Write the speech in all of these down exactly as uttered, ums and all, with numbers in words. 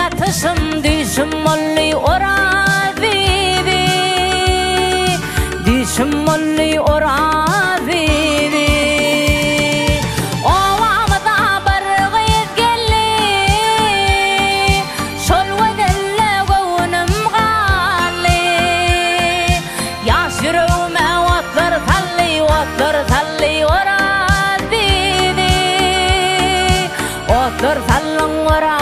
yatışım düşüm molli ora bibi düşüm molli ora bibi ovamda bir gitgelli şol wedelle gownum galli yaşyuruma watlar talli watlar talli ora bibi watlar tallang ora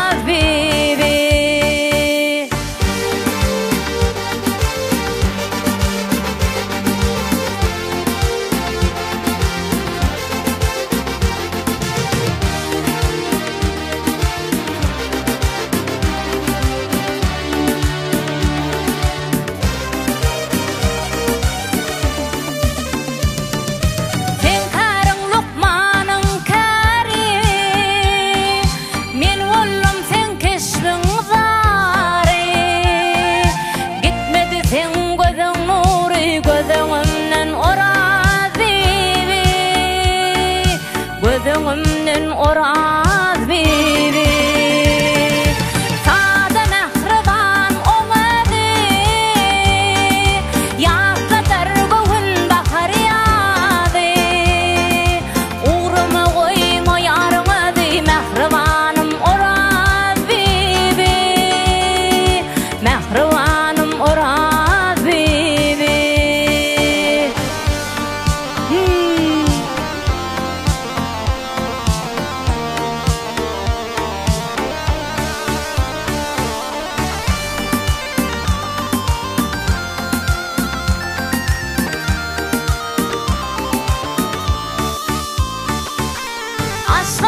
gözümün oraz bibi sada mehriban olmadı yatlar gövün bahar yağdı uğruma koyma yarmadı mehribanım oraz bibi mehribanım oraz bibi hmm. Asla